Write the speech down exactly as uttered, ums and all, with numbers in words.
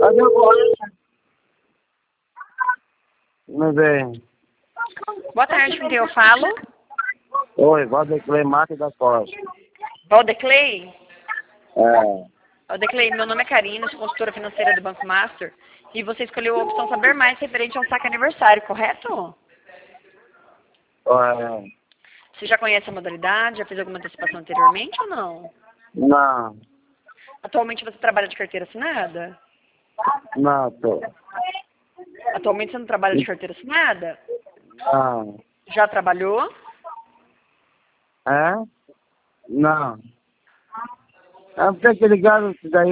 Cadê o boleto? Não vem. Boa tarde, com quem eu falo? Oi, Valdeclay Mate da Costa. Valdeclay? É. Valdeclay, meu nome é Karina, sou consultora financeira do Banco Master. E você escolheu a opção Saber Mais referente ao saque aniversário, correto? É. Você já conhece a modalidade? Já fez alguma antecipação anteriormente ou não? Não. Atualmente você trabalha de carteira assinada? Não, tô. Atualmente você não trabalha de carteira assinada? Não. Já trabalhou? É? Não. É porque que ligaram isso daí